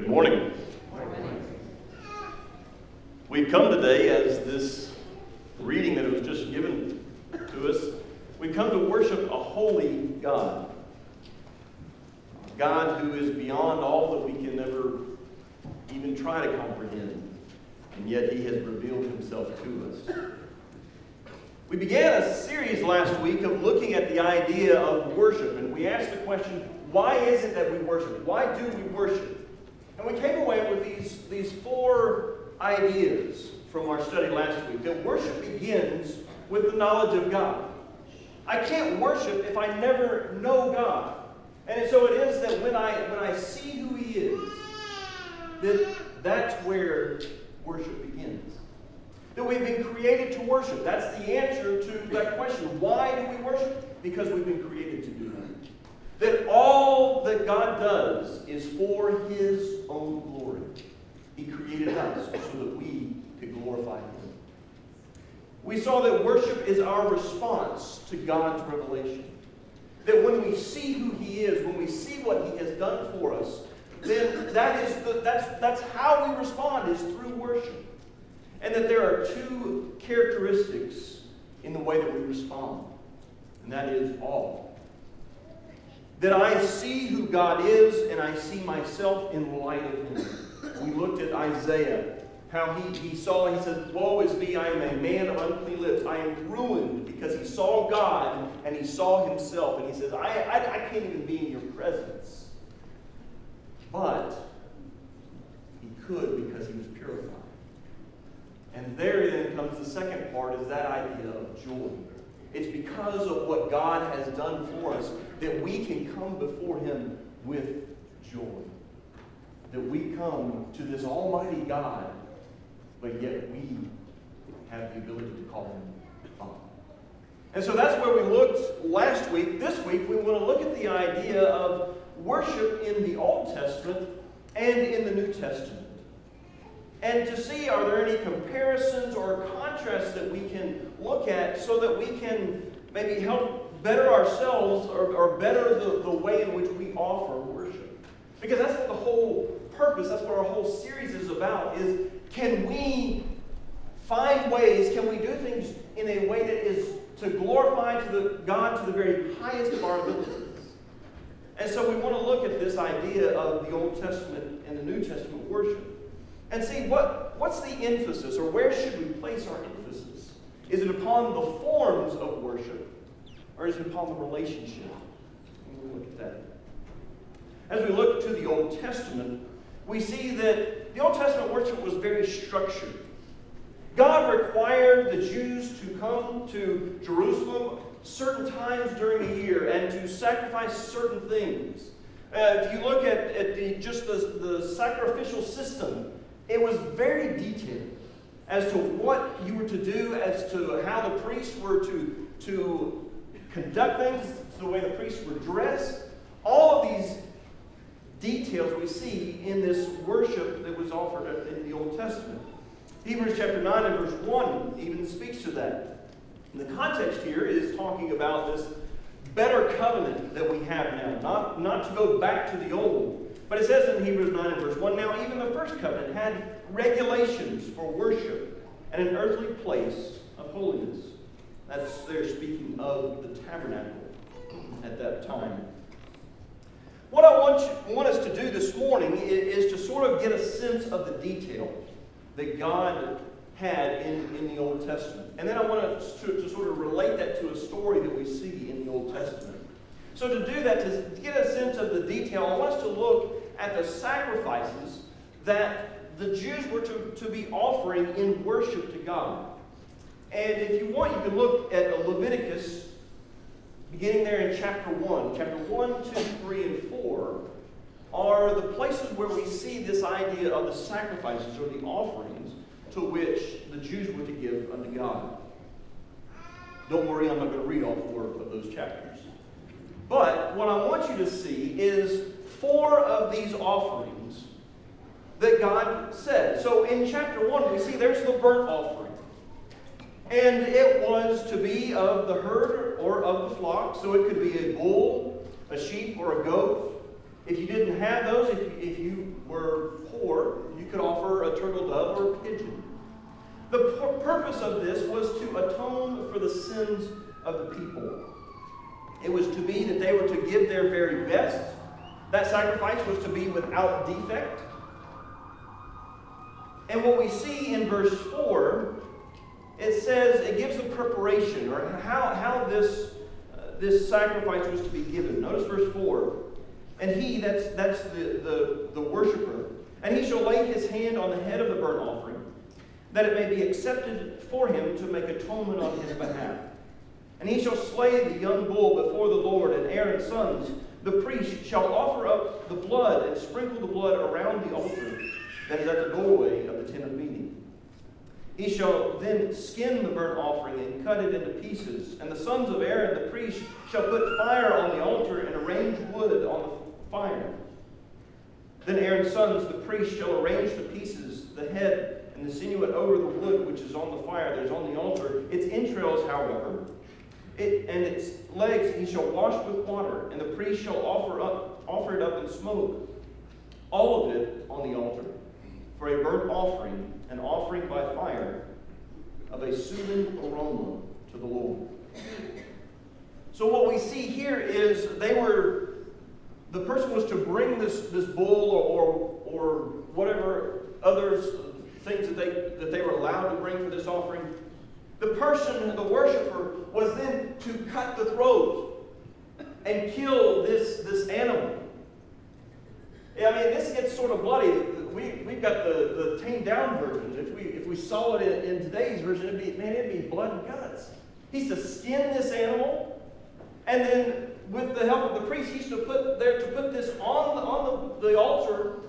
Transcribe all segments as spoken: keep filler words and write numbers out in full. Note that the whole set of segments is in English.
Good morning. We've come today as this reading that was just given to us. We come to worship a holy God. A God who is beyond all that we can ever even try to comprehend. And yet he has revealed himself to us. We began a series last week of looking at the idea of worship. And we asked the question, why is it that we worship? Why do we worship? And we came away with these, these four ideas from our study last week. That worship begins with the knowledge of God. I can't worship if I never know God. And so it is that when I when I see who he is, that that's where worship begins. That we've been created to worship. That's the answer to that question. Why do we worship? Because we've been created to do that. That all that God does is for his own glory. He created us so that we could glorify him. We saw that worship is our response to God's revelation. That when we see who he is, when we see what he has done for us, then that is the, that's, that's how we respond, is through worship. And that there are two characteristics in the way that we respond. And that is awe. That I see who God is and I see myself in light of him. We looked at Isaiah, how he, he saw, he said, woe is me, I am a man of unclean lips. I am ruined, because he saw God and he saw himself. And he says, I, I, I can't even be in your presence. But he could, because he was purified. And there then comes the second part, is that idea of joy. It's because of what God has done for us that we can come before him with joy. That we come to this almighty God, but yet we have the ability to call him Father. And so that's where we looked last week. This week we want to look at the idea of worship in the Old Testament and in the New Testament. And to see, are there any comparisons or contrasts that we can look at so that we can maybe help better ourselves or, or better the, the way in which we offer worship. Because that's what the whole purpose, that's what our whole series is about, is can we find ways, can we do things in a way that is to glorify to the God to the very highest of our abilities. And so we want to look at this idea of the Old Testament and the New Testament worship. And see, what, what's the emphasis, or where should we place our emphasis? Is it upon the forms of worship, or is it upon the relationship? We'll look at that. As we look to the Old Testament, we see that the Old Testament worship was very structured. God required the Jews to come to Jerusalem certain times during the year and to sacrifice certain things. Uh, if you look at, at the, just the, the sacrificial system, it was very detailed as to what you were to do, as to how the priests were to, to conduct things, to the way the priests were dressed. All of these details we see in this worship that was offered in the Old Testament. Hebrews chapter nine and verse one even speaks to that. And the context here is talking about this better covenant that we have now. Not, not to go back to the old. But it says in Hebrews nine and verse one, now even the first covenant had regulations for worship and an earthly place of holiness. That's they're speaking of the tabernacle at that time. What I want, you, want us to do this morning is, is to sort of get a sense of the detail that God had in, in the Old Testament. And then I want us to, to sort of relate that to a story that we see in the Old Testament. So to do that, to, to get a sense of the detail, I want us to look at the sacrifices that the Jews were to, to be offering in worship to God. And if you want, you can look at Leviticus, beginning there in chapter one. Chapter one, two, three, and four are the places where we see this idea of the sacrifices or the offerings to which the Jews were to give unto God. Don't worry, I'm not going to read all four of those chapters. But what I want you to see is four of these offerings that God said. So in chapter one, we see there's the burnt offering. And it was to be of the herd or of the flock. So it could be a bull, a sheep, or a goat. If you didn't have those, if you, if you were purpose of this was to atone for the sins of the people. It was to be that they were to give their very best. That sacrifice was to be without defect. And what we see in verse four, it says, it gives a preparation, or how, how this, uh, this sacrifice was to be given. Notice verse four. And he, that's, that's the, the, the worshiper, and he shall lay his hand on the head of the burnt offering, that it may be accepted for him to make atonement on his behalf. And he shall slay the young bull before the Lord, and Aaron's sons, the priest, shall offer up the blood and sprinkle the blood around the altar that is at the doorway of the tent of meeting. He shall then skin the burnt offering and cut it into pieces. And the sons of Aaron, the priest, shall put fire on the altar and arrange wood on the fire. Then Aaron's sons, the priest, shall arrange the pieces, the head, and sinew it over the wood which is on the fire that is on the altar. Its entrails, however, it, and its legs he shall wash with water, and the priest shall offer up, offer it up in smoke, all of it on the altar, for a burnt offering, an offering by fire, of a soothing aroma to the Lord. So what we see here is they were, the person was to bring this, this bull or, or, or whatever other things that they, that they were allowed to bring for this offering. The person, the worshiper, was then to cut the throat and kill this, this animal. I mean, this gets sort of bloody. We, we've got the, the tamed down version. If we, if we saw it in, in today's version, it'd be, man, it'd be blood and guts. He's to skin this animal, and then with the help of the priest, he's to put there to put this on, the, on the, the altar,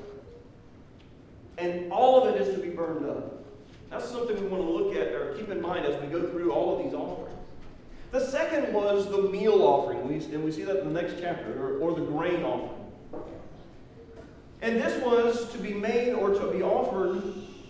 and all of it is to be burned up. That's something we want to look at or keep in mind as we go through all of these offerings. The second was the meal offering, we, and we see that in the next chapter, or, or the grain offering. And this was to be made or to be offered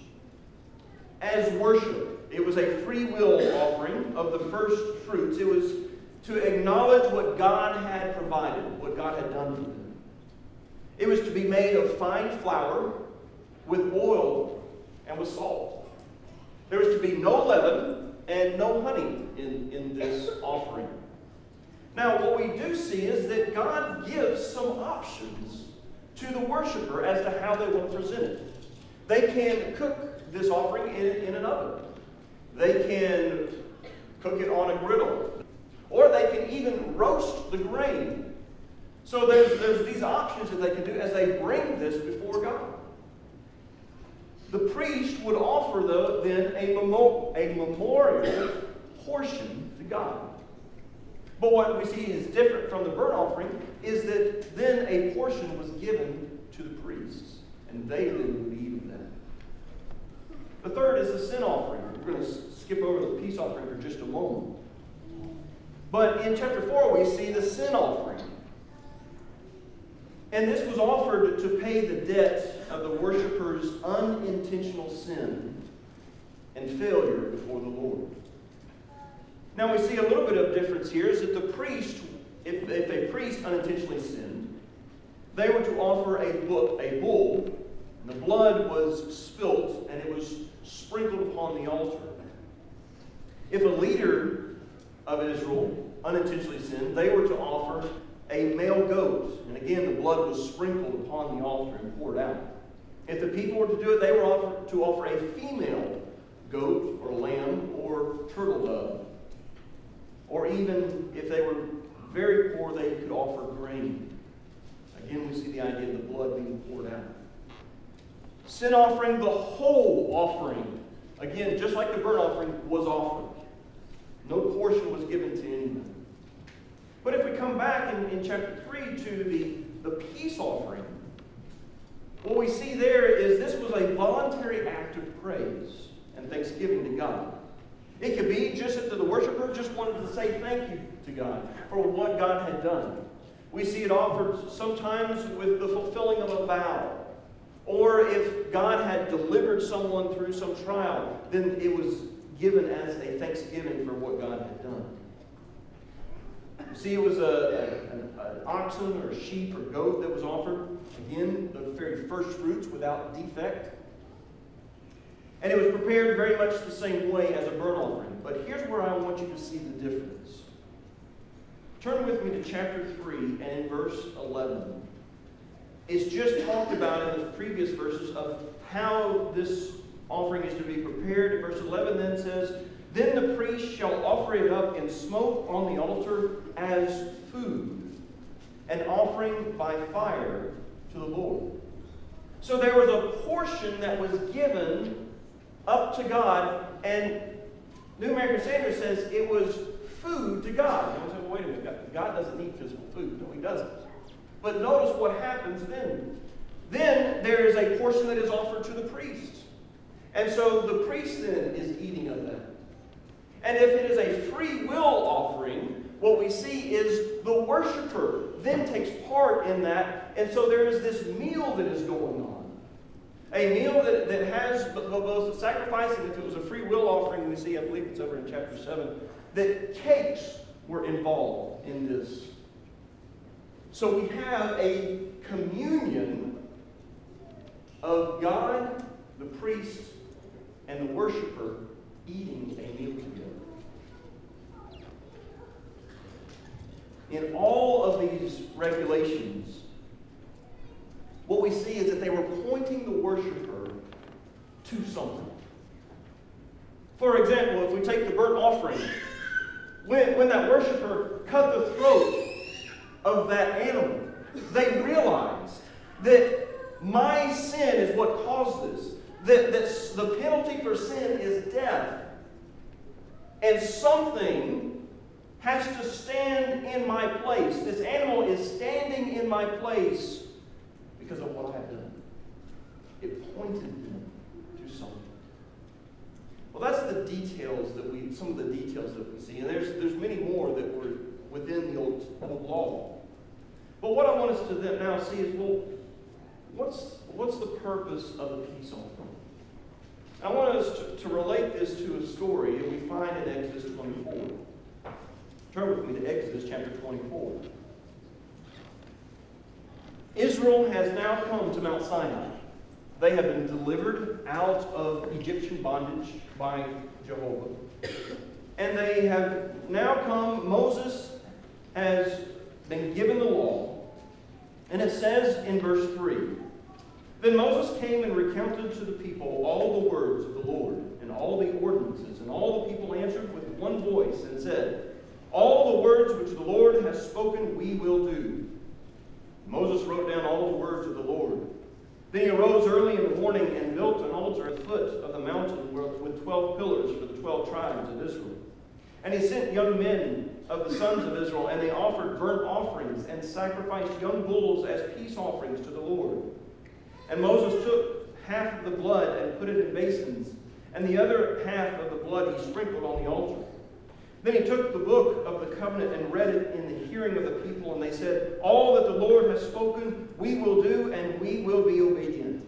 as worship. It was a free will offering of the first fruits. It was to acknowledge what God had provided, what God had done for them. It was to be made of fine flour with oil and with salt. There was to be no leaven and no honey in, in this offering. Now, what we do see is that God gives some options to the worshiper as to how they want to present it. They can cook this offering in, in an oven. They can cook it on a griddle. Or they can even roast the grain. So there's, there's these options that they can do as they bring this before God. The priest would offer, the, then, a, memo, a memorial portion to God. But what we see is different from the burnt offering is that then a portion was given to the priests, and they then would eat of that. The third is the sin offering. We're going to skip over the peace offering for just a moment. But in chapter four, we see the sin offering. And this was offered to pay the debt of the worshiper's unintentional sin and failure before the Lord. Now we see a little bit of difference here is that the priest, if, if a priest unintentionally sinned, they were to offer a, bull, a bull, and the blood was spilt and it was sprinkled upon the altar. If a leader of Israel unintentionally sinned, they were to offer a male goat. And again, the blood was sprinkled upon the altar and poured out. If the people were to do it, they were offered to offer a female goat or lamb or turtle dove. Or even if they were very poor, they could offer grain. Again, we see the idea of the blood being poured out. Sin offering, the whole offering, again, just like the burnt offering, was offered. No portion was given to anyone. But if we come back in, in chapter three to the, the peace offering, what we see there is this was a voluntary act of praise and thanksgiving to God. It could be just that the worshiper just wanted to say thank you to God for what God had done. We see it offered sometimes with the fulfilling of a vow. Or if God had delivered someone through some trial, then it was given as a thanksgiving for what God had done. See, it was a, a, an, an oxen or a sheep or goat that was offered. Again, the very first fruits without defect. And it was prepared very much the same way as a burnt offering. But here's where I want you to see the difference. Turn with me to chapter three and in verse eleven. It's just talked about in the previous verses of how this offering is to be prepared. Verse eleven then says, "Then the priest shall offer it up in smoke on the altar as food, an offering by fire to the Lord." So there was a portion that was given up to God, and New American Standard says it was food to God. And we say, well, wait a minute, God doesn't need physical food. No, he doesn't. But notice what happens then. Then there is a portion that is offered to the priest. And so the priest then is eating of that. And if it is a free will offering, what we see is the worshiper then takes part in that. And so there is this meal that is going on. A meal that, that has both the sacrifice, and if it was a free will offering, we see, I believe it's over in chapter seven, that cakes were involved in this. So we have a communion of God, the priest, and the worshiper eating a meal together. In all of these regulations, what we see is that they were pointing the worshiper to something. For example, if we take the burnt offering, when, when that worshiper cut the throat of that animal, they realized that my sin is what caused this. That, that the penalty for sin is death. And something has to stand in my place. This animal is standing in my place because of what I have done. It pointed them to something. Well, that's the details that we, some of the details that we see. And there's, there's many more that were within the old, old law. But what I want us to then now see is, well, what's, what's the purpose of the peace offering? I want us to, to relate this to a story that we find in Exodus twenty-four. Turn with me to Exodus chapter twenty-four. Israel has now come to Mount Sinai. They have been delivered out of Egyptian bondage by Jehovah. And they have now come, Moses has been given the law. And it says in verse three, "Then Moses came and recounted to the people all the words of the Lord, and all the ordinances, and all the people answered with one voice and said, 'All the words which the Lord has spoken we will do.' Moses wrote down all the words of the Lord. Then he arose early in the morning and built an altar at the foot of the mountain with twelve pillars for the twelve tribes of Israel. And he sent young men of the sons of Israel, and they offered burnt offerings and sacrificed young bulls as peace offerings to the Lord. And Moses took half of the blood and put it in basins, and the other half of the blood he sprinkled on the altar. Then he took the book of the covenant and read it in the hearing of the people, and they said, 'All that the Lord has spoken we will do, and we will be obedient.'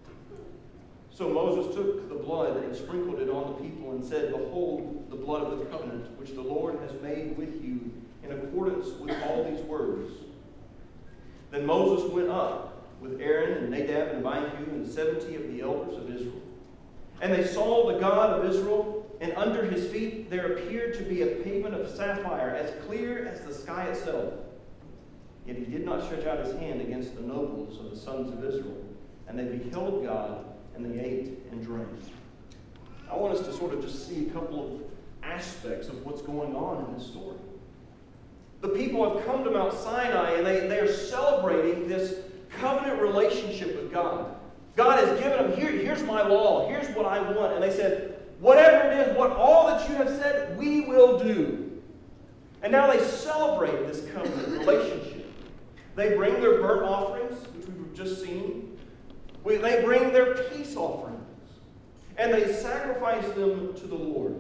So Moses took the blood and sprinkled it on the people and said, 'Behold, the blood of the covenant which the Lord has made with you in accordance with all these words.' Then Moses went up with Aaron and Nadab and Abihu and seventy of the elders of Israel. And they saw the God of Israel, and under his feet there appeared to be a pavement of sapphire, as clear as the sky itself. Yet he did not stretch out his hand against the nobles of the sons of Israel. And they beheld God, and they ate and drank." I want us to sort of just see a couple of aspects of what's going on in this story. The people have come to Mount Sinai, and they, they are celebrating this covenant relationship with God. God has given them, Here, here's my law, here's what I want. And they said, whatever it is, what all that you have said, we will do. And now they celebrate this covenant relationship. They bring their burnt offerings, which we've just seen. We, they bring their peace offerings. And they sacrifice them to the Lord.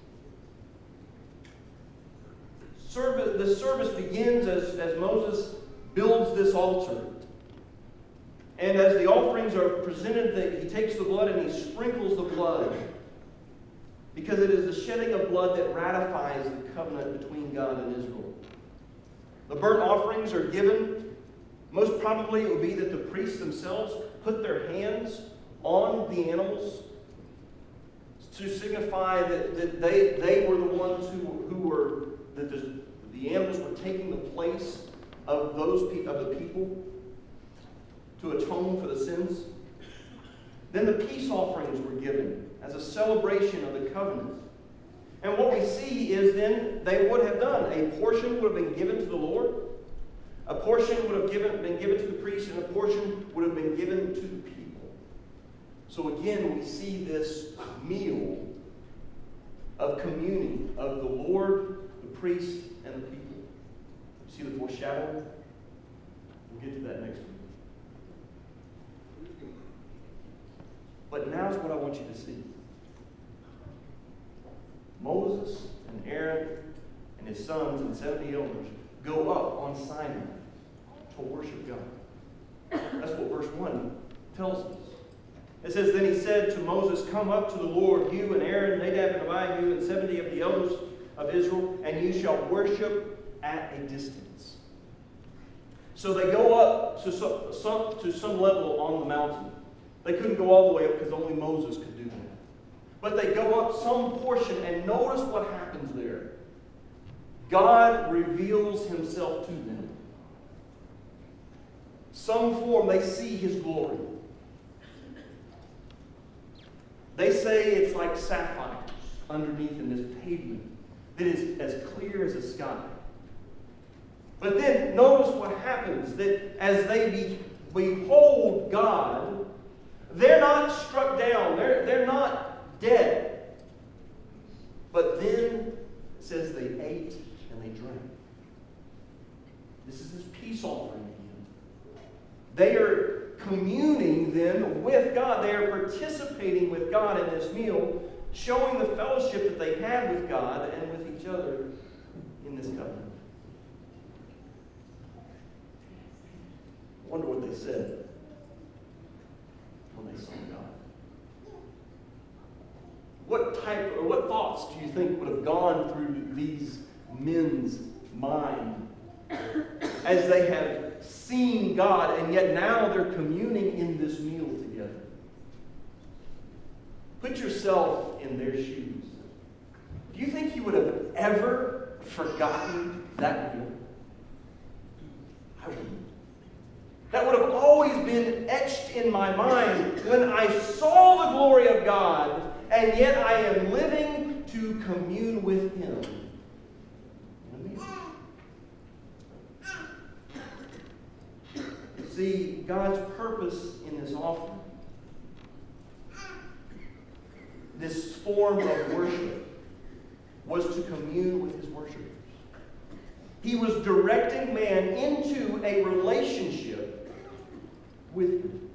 Service, the service begins as, as Moses builds this altar. And as the offerings are presented, he takes the blood and he sprinkles the blood. Because it is the shedding of blood that ratifies the covenant between God and Israel. The burnt offerings are given. Most probably it would be that the priests themselves put their hands on the animals. to signify that, that they, they were the ones who, who were, that the, the animals were taking the place of those pe- of the people to atone for the sins. Then the peace offerings were given as a celebration of the covenant. And what we see is then they would have done. A portion would have been given to the Lord. A portion would have given, been given to the priest, and a portion would have been given to the people. So again, we see this meal of communing of the Lord, the priest, and the people. See the foreshadowing? We'll get to that next week. But now's what I want you to see. Moses and Aaron and his sons and seventy elders go up on Sinai to worship God. That's what verse one tells us. It says, then he said to Moses, come up to the Lord, you and Aaron, Nadab and Abihu, and seventy of the elders of Israel, and you shall worship at a distance. So they go up to some, some, to some level on the mountain. They couldn't go all the way up because only Moses could do that. But they go up some portion, and notice what happens there. God reveals himself to them. Some form, they see his glory. They say it's like sapphire underneath in this pavement that is as clear as the sky. But then notice what happens, that as they be, behold God, they're not struck down. They're, they're not dead. But then it says they ate and they drank. This is this peace offering again. They are communing then with God. They are participating with God in this meal, showing the fellowship that they had with God and with each other in this covenant. I wonder what they said when they saw God. What type or what thoughts do you think would have gone through these men's mind as they have seen God, and yet now they're communing in this meal together? Put yourself in their shoes. Do you think you would have ever forgotten that meal? I wouldn't. That would have always been etched in my mind when I saw the glory of God, and yet I am living to commune with him. See, God's purpose in this offering, this form of worship, was to commune with his worshipers. He was directing man into a relationship with him.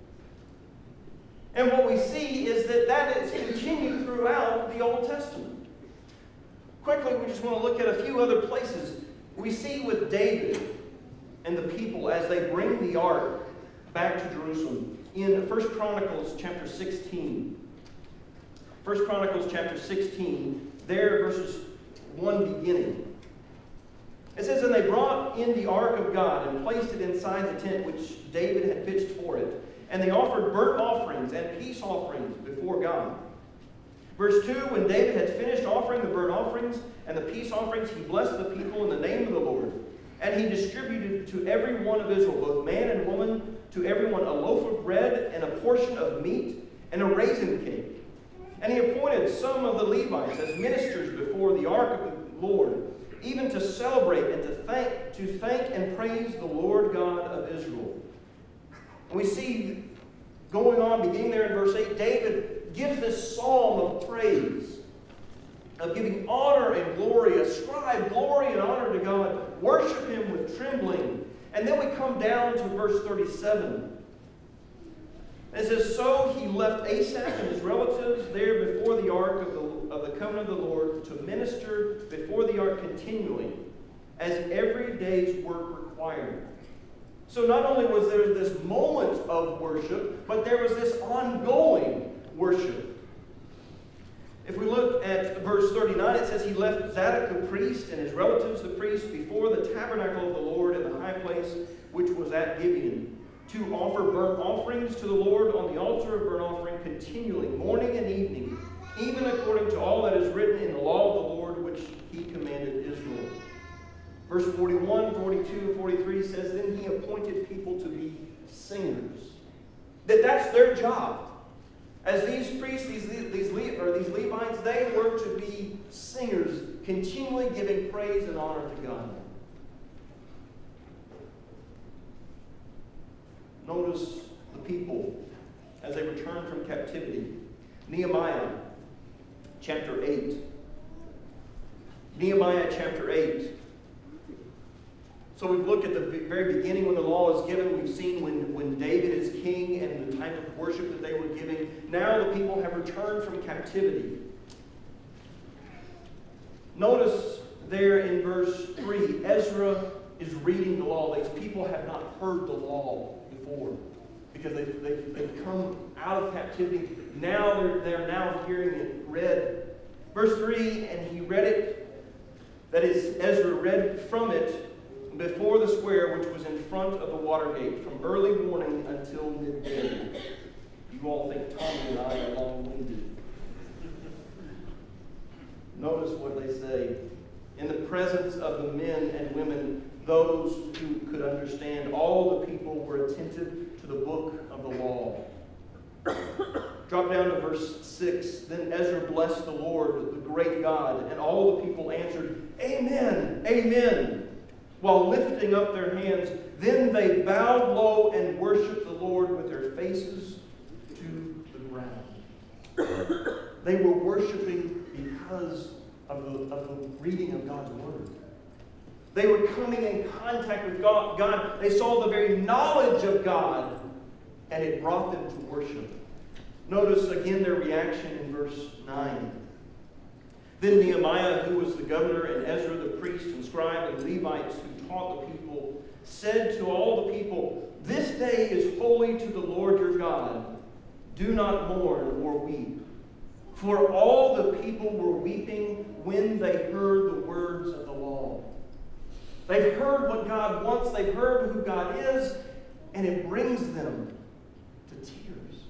And what we see is that that is continued throughout the Old Testament. Quickly, we just want to look at a few other places. We see with David and the people as they bring the ark back to Jerusalem in First Chronicles chapter sixteen. First Chronicles chapter sixteen, there verses one beginning. It says, and they brought in the ark of God and placed it inside the tent which David had pitched for it. And they offered burnt offerings and peace offerings before God. Verse two, when David had finished offering the burnt offerings and the peace offerings, he blessed the people in the name of the Lord. And he distributed to every one of Israel, both man and woman, to everyone a loaf of bread and a portion of meat and a raisin cake. And he appointed some of the Levites as ministers before the ark of the Lord, even to celebrate and to thank, to thank and praise the Lord God of Israel. And we see going on, beginning there in verse eight, David gives this psalm of praise, of giving honor and glory, ascribe glory and honor to God, worship him with trembling. And then we come down to verse thirty-seven. It says, so he left Asaph and his relatives there before the ark of the, of the covenant of the Lord to minister before the ark continually, as every day's work required. So not only was there this moment of worship, but there was this ongoing worship. If we look at verse thirty-nine, it says he left Zadok the priest and his relatives the priests before the tabernacle of the Lord in the high place which was at Gibeon, to offer burnt offerings to the Lord on the altar of burnt offering continually, morning and evening, even according to all that is written in the law of the Lord, which he commanded Israel. Verse forty-one, forty-two, and forty-three says, then he appointed people to be singers. That that's their job. As these priests, these, these, Le- or these Levites, they were to be singers, continually giving praise and honor to God. Notice the people as they return from captivity. Nehemiah chapter eight. Nehemiah chapter eight. So we've looked at the very beginning when the law is given. We've seen when, when David is king and the type of worship that they were giving. Now the people have returned from captivity. Notice there in verse three, Ezra is reading the law. These people have not heard the law before because they, they, they've come out of captivity. Now they're, they're now hearing it read. Verse three, and he read it, that is, Ezra read from it, before the square which was in front of the water gate, from early morning until midday. You all think Tommy and I are long-winded. Notice what they say. In the presence of the men and women, those who could understand, all the people were attentive to the book of the law. Drop down to verse six. Then Ezra blessed the Lord, the great God, and all the people answered, Amen, Amen, while lifting up their hands. Then they bowed low and worshiped the Lord with their faces to the ground. They were worshiping because of the, of the reading of God's Word. They were coming in contact with God. God. They saw the very knowledge of God, and it brought them to worship. Notice again their reaction in verse nine. Then Nehemiah, who was the governor, and Ezra the priest and scribe and Levites who taught the people, said to all the people, This day is holy to the Lord your God. Do not mourn or weep. For all the people were weeping when they heard the words of the law. They've heard what God wants. They've heard who God is. And it brings them to tears.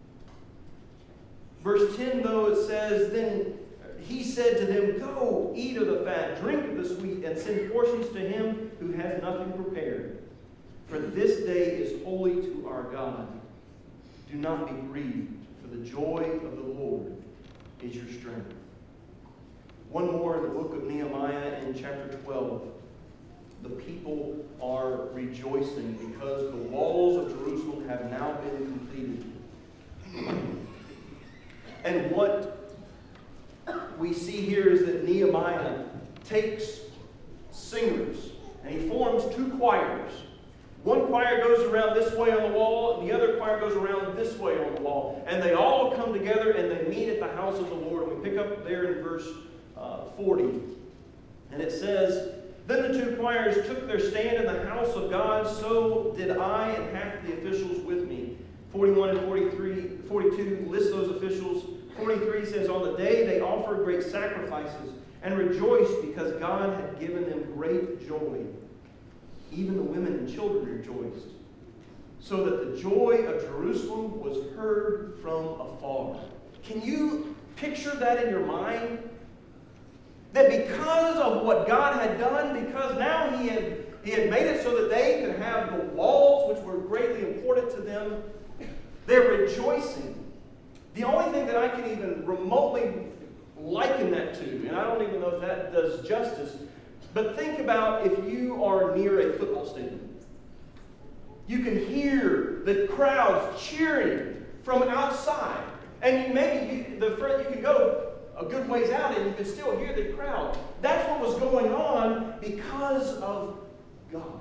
Verse ten, though, it says, Then he said to them, Go, eat of the fat, drink of the sweet, and send portions to him who has nothing prepared. For this day is holy to our God. Do not be grieved, for the joy of the Lord is your strength. One more in the book of Nehemiah in chapter twelve. The people are rejoicing because the walls of Jerusalem have now been completed. And what we see here is that Nehemiah takes singers and he forms two choirs. One choir goes around this way on the wall, and the other choir goes around this way on the wall. And they all come together and they meet at the house of the Lord. And we pick up there in verse uh, forty. And it says, Then the two choirs took their stand in the house of God, so did I and half of the officials with me. forty-one and forty-three, forty-two list those officials. forty-three says, On the day they offered great sacrifices and rejoiced because God had given them great joy. Even the women and children rejoiced, so that the joy of Jerusalem was heard from afar. Can you picture that in your mind? That because of what God had done, because now he had, he had made it so that they could have the walls, which were greatly important to them, they're rejoicing. The only thing that I can even remotely liken that to, and I don't even know if that does justice, but think about if you are near a football stadium. You can hear the crowds cheering from outside. And you, maybe you, the front, you can go a good ways out and you can still hear the crowd. That's what was going on because of God.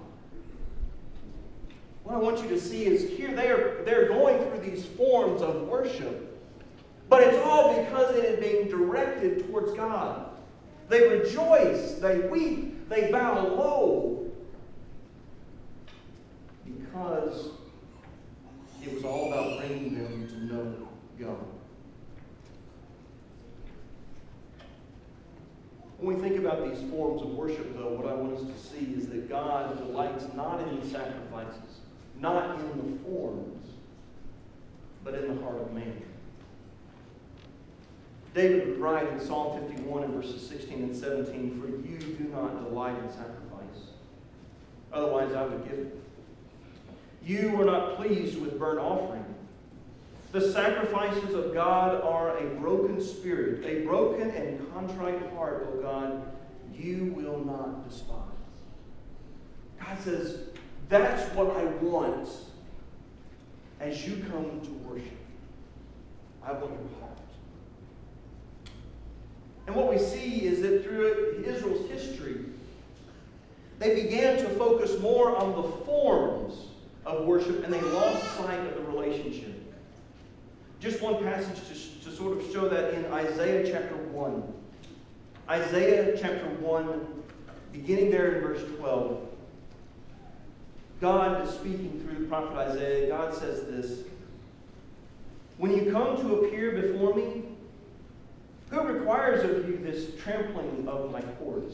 What I want you to see is here they are, they're going through these forms of worship. But it's all because it is being directed towards God. They rejoice, they weep, they bow low. Because it was all about bringing them to know God. When we think about these forms of worship, though, what I want us to see is that God delights not in the sacrifices, not in the forms, but in the heart of man. David would write in Psalm fifty-one and verses sixteen and seventeen, "For you do not delight in sacrifice, otherwise I would give it. You were not pleased with burnt offering. The sacrifices of God are a broken spirit, a broken and contrite heart, O God, you will not despise." God says, that's what I want as you come to worship. I want your heart. And what we see is that through Israel's history, they began to focus more on the forms of worship and they lost sight of the relationship. Just one passage to, to sort of show that in Isaiah chapter one. Isaiah chapter one, beginning there in verse twelve. God is speaking through the prophet Isaiah. God says this, "When you come to appear before me, who requires of you this trampling of my courts?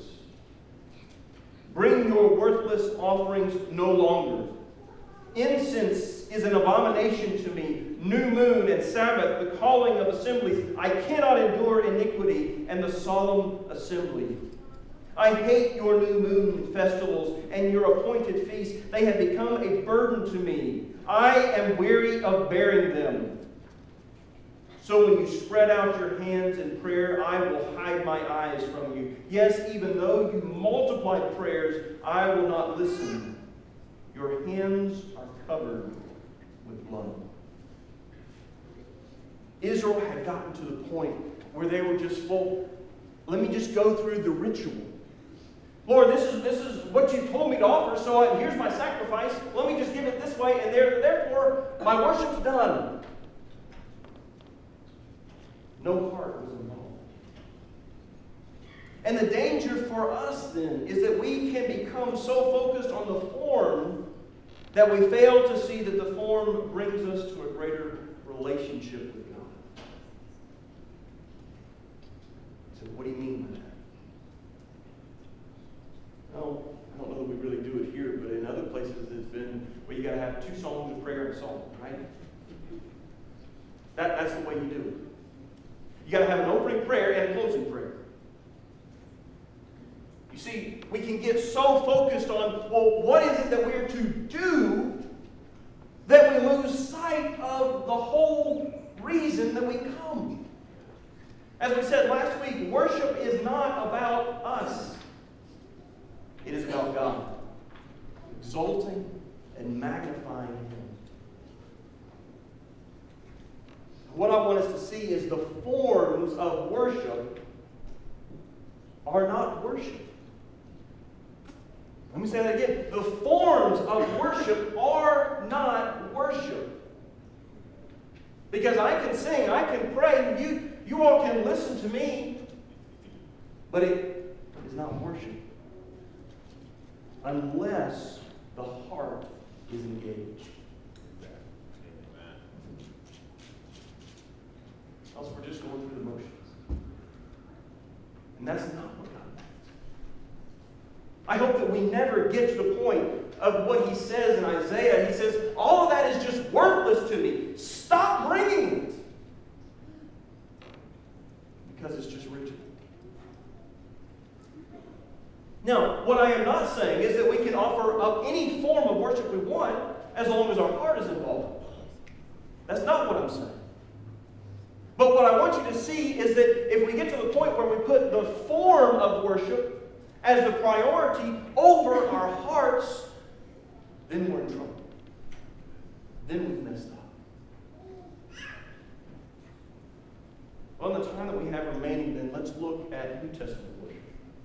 Bring your worthless offerings no longer. Incense is an abomination to me. New moon and Sabbath, the calling of assemblies. I cannot endure iniquity and the solemn assembly. I hate your new moon festivals and your appointed feasts. They have become a burden to me. I am weary of bearing them. So when you spread out your hands in prayer, I will hide my eyes from you. Yes, even though you multiply prayers, I will not listen. Your hands are covered with blood." Israel had gotten to the point where they were just, well, let me just go through the ritual. Lord, this is this is what you told me to offer, so I, here's my sacrifice. Let me just give it this way, and there, therefore my worship's done. No heart was involved. And the danger for us then is that we can become so focused on the form that we fail to see that the form brings us to a greater relationship with God. So what do you mean by that? Well, I don't know that we really do it here, but in other places it's been, well, you got to have two songs of prayer and song, right? That, that's the way you do it. You got to have an opening prayer and a closing prayer. You see, we can get so focused on, well, what is it that we're to do that we lose sight of the whole reason that we come. As we said last week, worship is not about us. It is about God, exalting and magnifying Him. What I want us to see is the forms of worship are not worship. Let me say that again. The forms of worship are not worship. Because I can sing, I can pray, you, you all can listen to me, but it is not worship. Unless the heart is engaged. Else we're just going through the motions. And that's not what God wants. I hope that we never get to the point of what He says in Isaiah. He says, all of that is just worthless to me. Stop bringing it. Because it's just ritual. Now, what I am not saying is that we can offer up any form of worship we want as long as our heart is involved. That's not what I'm saying. But what I want you to see is that if we get to the point where we put the form of worship as the priority over our hearts, then we're in trouble. Then we've messed up. Well, in the time that we have remaining, then let's look at New Testament worship.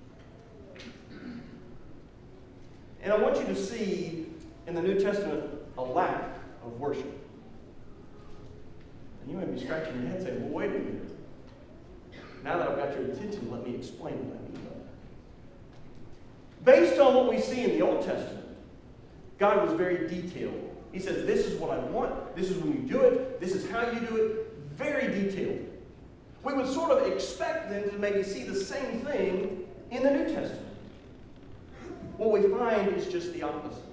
And I want you to see in the New Testament a lack of worship. And you might be scratching your head saying, well, wait a minute. Now that I've got your attention, let me explain what I mean by that. Based on what we see in the Old Testament, God was very detailed. He says, this is what I want. This is when you do it. This is how you do it. Very detailed. We would sort of expect them to maybe see the same thing in the New Testament. What we find is just the opposite.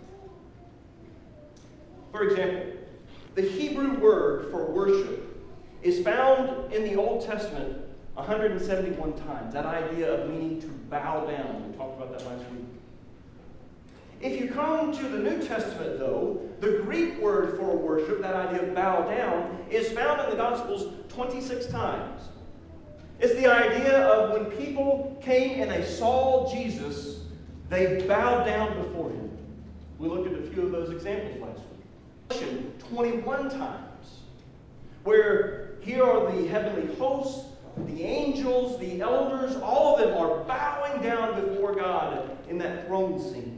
For example, the Hebrew word for worship is found in the Old Testament one hundred seventy-one times. That idea of meaning to bow down. We talked about that last week. If you come to the New Testament, though, the Greek word for worship, that idea of bow down, is found in the Gospels twenty-six times. It's the idea of when people came and they saw Jesus, they bowed down before him. We looked at a few of those examples last week. twenty-one times, where here are the heavenly hosts, the angels, the elders, all of them are bowing down before God in that throne scene.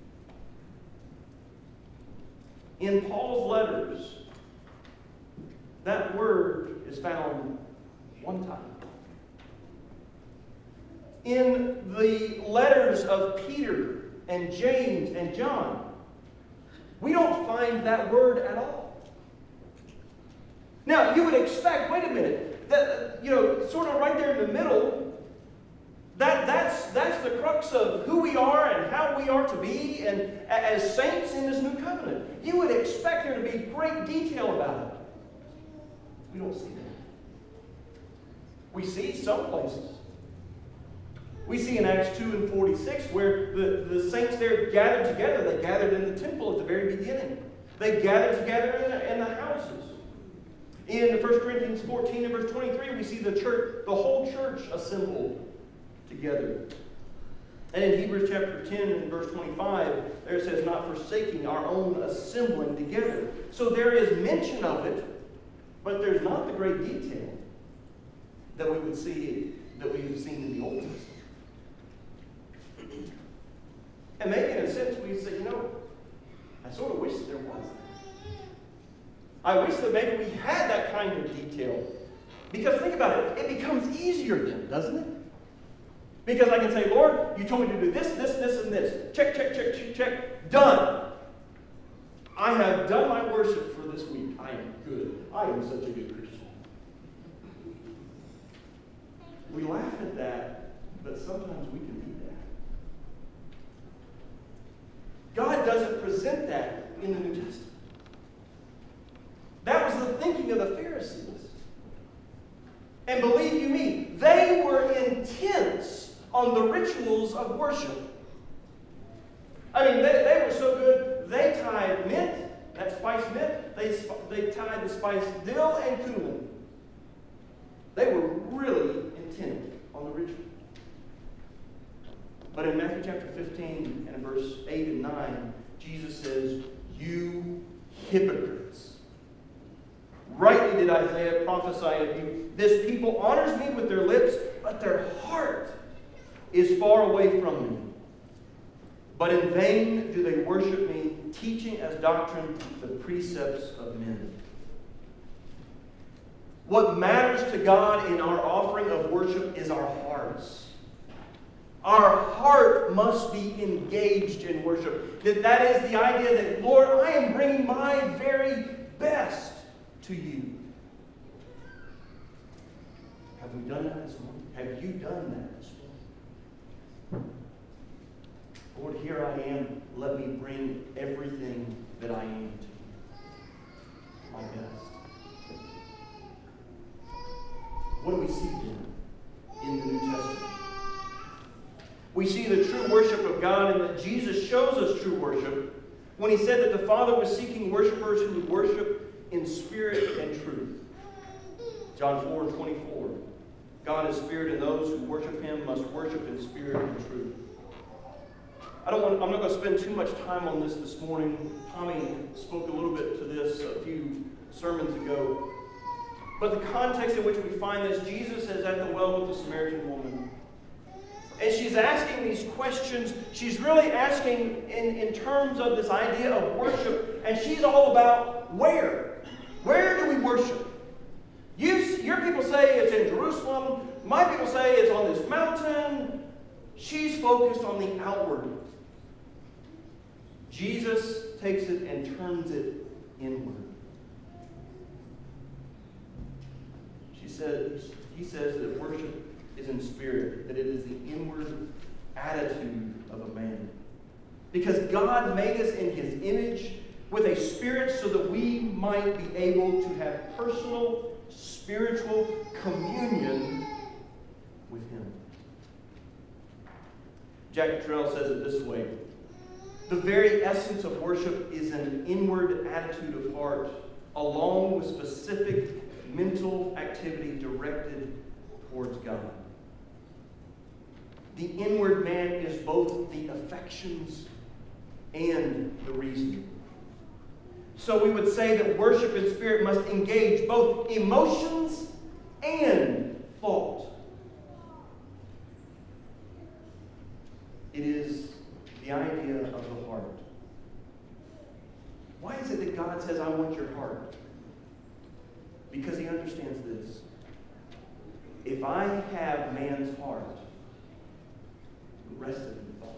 In Paul's letters, that word is found one time. In the letters of Peter and James and John, we don't find that word at all. Now, you would expect, wait a minute, that, you know, sort of right there in the middle, that, that's, that's the crux of who we are and how we are to be and as saints in this new covenant. You would expect there to be great detail about it. We don't see that. We see some places. We see in Acts two and forty-six where the, the saints there gathered together. They gathered in the temple at the very beginning. They gathered together in the, in the houses. In First Corinthians fourteen and verse twenty-three, we see the church, the whole church assembled together. And in Hebrews chapter ten and verse twenty-five, there it says, not forsaking our own assembling together. So there is mention of it, but there's not the great detail that we would see, that we have seen in the Old Testament. And maybe in a sense we say, you know, I sort of wish that there was that. I wish that maybe we had that kind of detail. Because think about it, it becomes easier then, doesn't it? Because I can say, Lord, you told me to do this, this, this, and this. Check, check, check, check, check. Done. I have done my worship for this week. I am good. I am such a good Christian. We laugh at that, but sometimes we can be that. God doesn't present that in the New Testament. That was the thinking of the Pharisees. And believe you me, they were intense on the rituals of worship. I mean, they, they were so good, they tied mint, that spice mint, they, they tied the spice dill and cumin. They were really intent on the ritual. But in Matthew chapter fifteen and in verse eight and nine, Jesus says, you hypocrites. Rightly did Isaiah prophesy of you. This people honors me with their lips, but their heart is far away from me. But in vain do they worship me, teaching as doctrine the precepts of men. What matters to God in our offering of worship is our hearts. Our heart must be engaged in worship. That that is the idea that, Lord, I am bringing my very best to you. Have we done that this morning? Have you done that this morning? Lord, here I am. Let me bring everything that I am to you. My best. What do we see then in the New Testament? We see the true worship of God, and that Jesus shows us true worship when he said that the Father was seeking worshipers who would worship in spirit and truth. John four and twenty-four. God is spirit, and those who worship him must worship in spirit and truth. I don't want, I'm not going to spend too much time on this this morning. Tommy spoke a little bit to this a few sermons ago. But the context in which we find this, Jesus is at the well with the Samaritan woman. And she's asking these questions. She's really asking in, in terms of this idea of worship. And she's all about where? Where do we worship? You, your people say it's in Jerusalem. My people say it's on this mountain. She's focused on the outward. Jesus takes it and turns it inward. She says, he says that worship is in spirit, that it is the inward attitude of a man. Because God made us in his image with a spirit so that we might be able to have personal, spiritual communion with Him. Jack Cottrell says it this way: the very essence of worship is an inward attitude of heart, along with specific mental activity directed towards God. The inward man is both the affections and the reason. So we would say that worship in spirit must engage both emotions and thought. It is the idea of the heart. Why is it that God says, I want your heart? Because He understands this. If I have man's heart, the rest of him follows.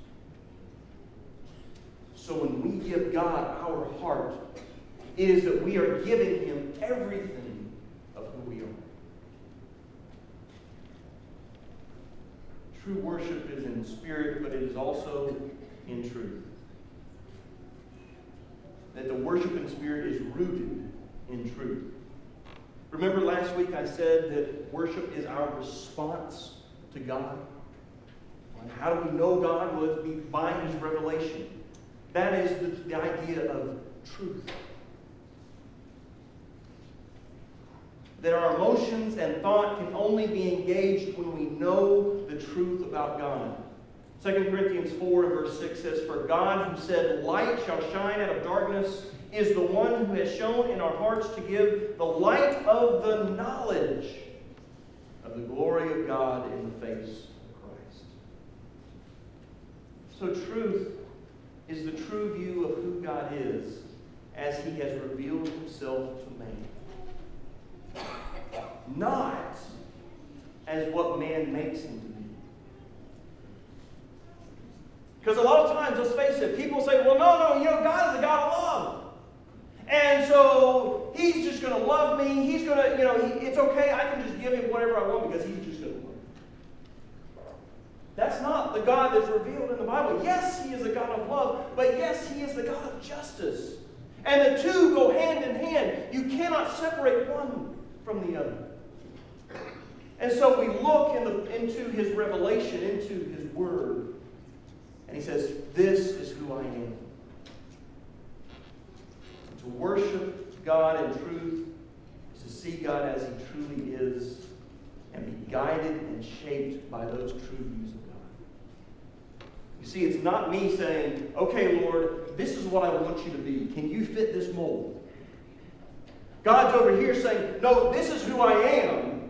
So when we give God our heart, it is that we are giving Him everything of who we are. True worship is in spirit, but it is also in truth. That the worship in spirit is rooted in truth. Remember last week I said that worship is our response to God? And how do we know God? Well, it's by His revelation. That is the, the idea of truth. That our emotions and thought can only be engaged when we know the truth about God. Second Corinthians four and verse six says, For God who said, Light shall shine out of darkness, is the one who has shown in our hearts to give the light of the knowledge of the glory of God in the face of Christ. So truth is the true view of who God is as He has revealed Himself to man. Not as what man makes Him to be. Because a lot of times, let's face it, people say, well, no, no, you know, God is a God of love. And so He's just going to love me. He's going to, you know, he, it's okay. I can just give Him whatever I want because He's just going to love me. That's not the God that's revealed in the Bible. Yes, He is a God of love, but yes, He is the God of justice. And the two go hand in hand. You cannot separate one from the other. And so we look in the, into His revelation, into His Word, and He says, this is who I am. To worship God in truth is to see God as He truly is and be guided and shaped by those true views of God. You see, it's not me saying, okay, Lord, this is what I want you to be. Can you fit this mold? God's over here saying, no, this is who I am.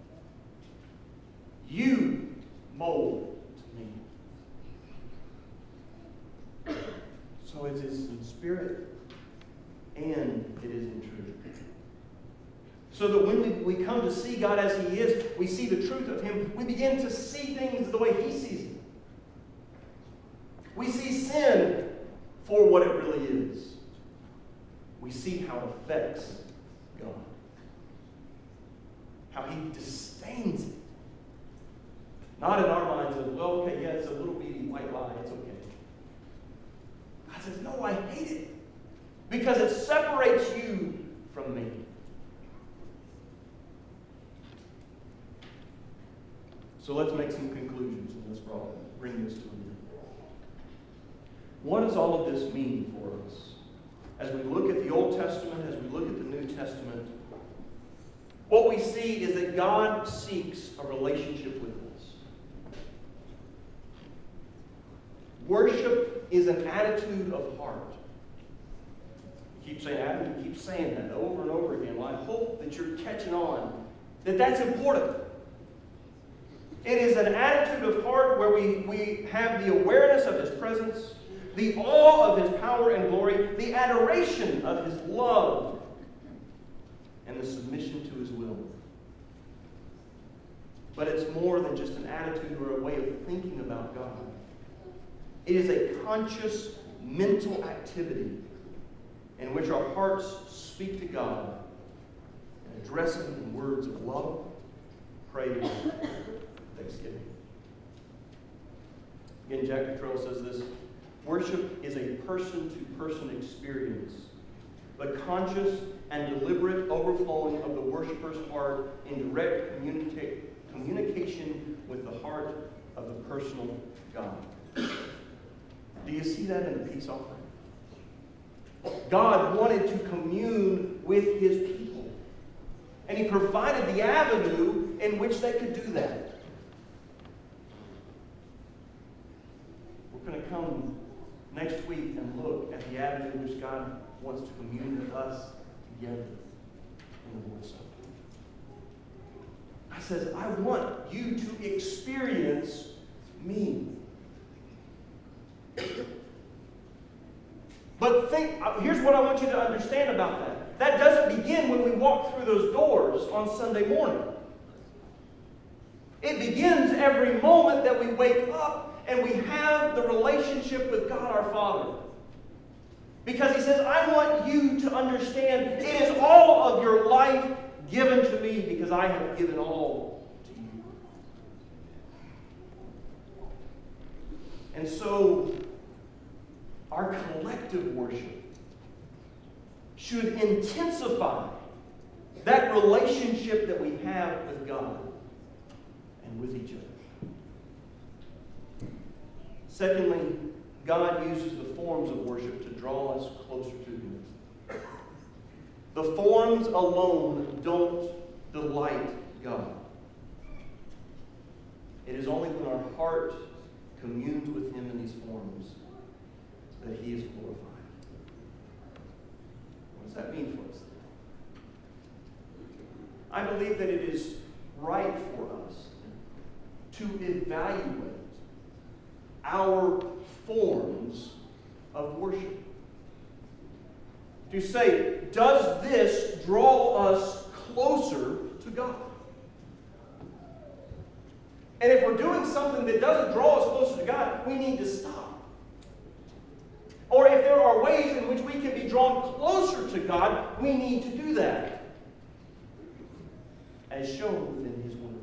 You mold me. So it is in spirit and it is in truth. So that when we, we come to see God as He is, we see the truth of Him, we begin to see things the way He sees them. We see sin for what it really is. We see how it affects God. How He disdains it. Not in our minds of, well, okay, yeah, it's a little bitty white lie, it's okay. God says, no, I hate it. Because it separates you from me. So let's make some conclusions and let's bring this to an end. What does all of this mean for us? As we look at the Old Testament, as we look at the New Testament, what we see is that God seeks a relationship with us. Worship is an attitude of heart. You keep saying, Adam, you keep saying that over and over again. Well, I hope that you're catching on that that's important. It is an attitude of heart where we, we have the awareness of His presence, the awe of His power and glory, the adoration of His love, and the submission to His will. But it's more than just an attitude or a way of thinking about God. It is a conscious mental activity in which our hearts speak to God and address Him in words of love, praise, and thanksgiving. Again, Jack Cottrell says this: worship is a person-to-person experience, but conscious and deliberate overflowing of the worshiper's heart in direct communica- communication with the heart of the personal God. Do you see that in the peace offering? God wanted to commune with his people. And he provided the avenue in which they could do that. We're going to come next week and look at the avenue in which God wants to commune with us together in the Lord's Supper. I says, I want you to experience me. But think, here's what I want you to understand about that. That doesn't begin when we walk through those doors on Sunday morning. It begins every moment that we wake up and we have the relationship with God our Father. Because he says, I want you to understand it is all of your life given to me because I have given all to you. And so, our collective worship should intensify that relationship that we have with God and with each other. Secondly, God uses the forms of worship to draw us closer to him. The forms alone don't delight God. It is only when our heart communes with him in these forms that he is glorified. What does that mean for us? I believe that it is right for us to evaluate our forms of worship. To say, does this draw us closer to God? And if we're doing something that doesn't draw us closer to God, we need to stop. Or if there are ways in which we can be drawn closer to God, we need to do that, as shown within his word.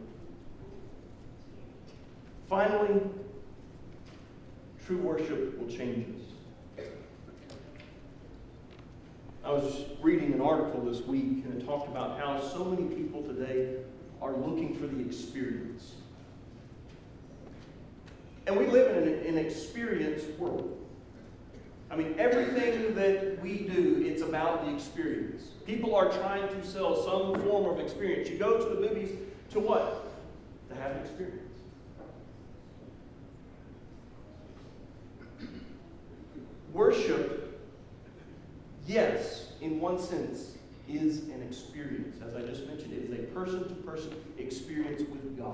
Finally, true worship will change us. I was reading an article this week, and it talked about how so many people today are looking for the experience. And we live in an, an experience world. I mean, everything that we do, it's about the experience. People are trying to sell some form of experience. You go to the movies to what? To have an experience. Worship, yes, in one sense, is an experience. As I just mentioned, it is a person-to-person experience with God.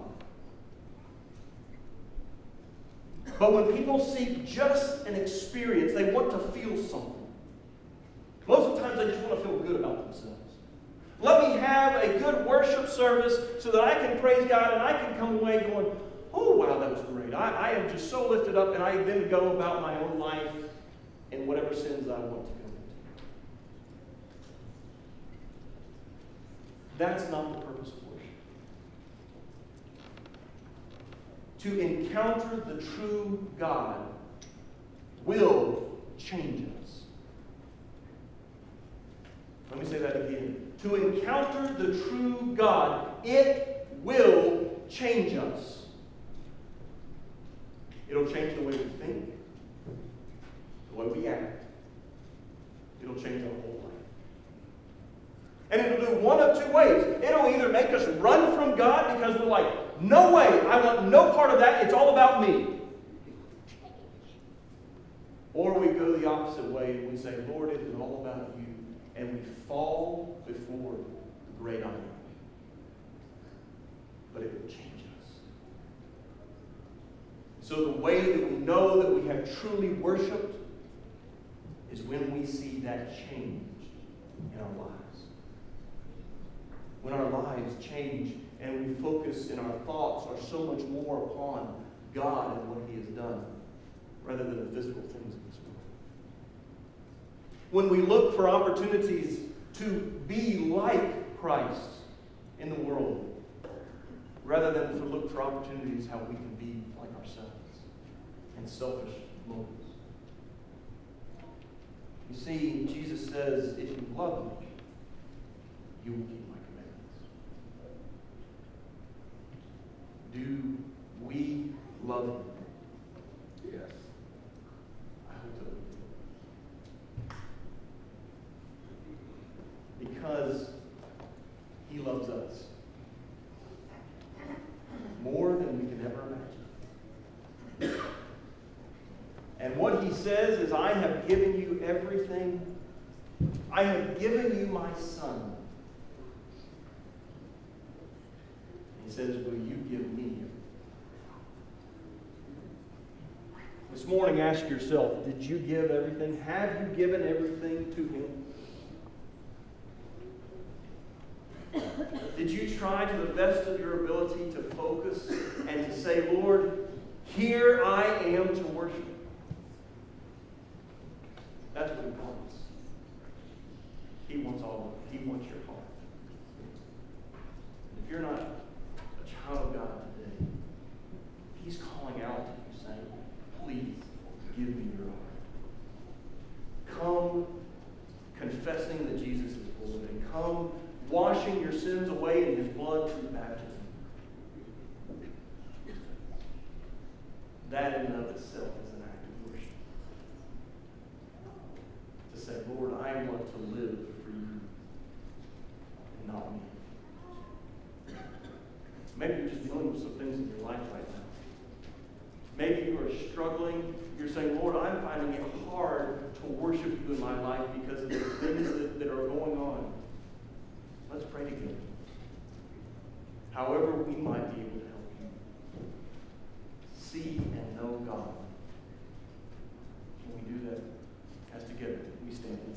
But when people seek just an experience, they want to feel something. Most of the times they just want to feel good about themselves. Let me have a good worship service so that I can praise God and I can come away going, oh, wow, that was great. I, I am just so lifted up, and I then go about my own life in whatever sins I want to go into. That's not the purpose of worship. To encounter the true God will change us. Let me say that again. To encounter the true God, it will change us. It'll change the way we think, the way we act. It'll change our whole life. And it'll do one of two ways. It'll either make us run from God because we're like, no way, I want no part of that, it's all about me. Or we go the opposite way and we say, Lord, it is all about you. And we fall before the great I am. But it will change us. So the way that we know that we have truly worshiped is when we see that change in our lives. When our lives change and we focus and our thoughts are so much more upon God and what he has done rather than the physical things of this world. When we look for opportunities to be like Christ in the world rather than to look for opportunities how we can be like ourselves and selfish motives. You see, Jesus says, if you love me, you will keep my commandments. Do we love him? Yes. I hope so. Because he loves us more than we can ever imagine. And what he says is, I have given you everything. I have given you my son. He says, will you give me everything? This morning, ask yourself, did you give everything? Have you given everything to him? Did you try to the best of your ability to focus and to say, Lord, here I am to worship? That's what he wants. He wants all of it. He wants your heart. If you're not a child of God today, he's calling out to you saying, please give me your heart. Come confessing that Jesus is Lord, and come washing your sins away in his blood through baptism. That in and of itself is an act of worship. To say, Lord, I want to live for you and not me. Maybe you're just dealing with some things in your life right now. Maybe you are struggling. You're saying, Lord, I'm finding it hard to worship you in my life because of the things that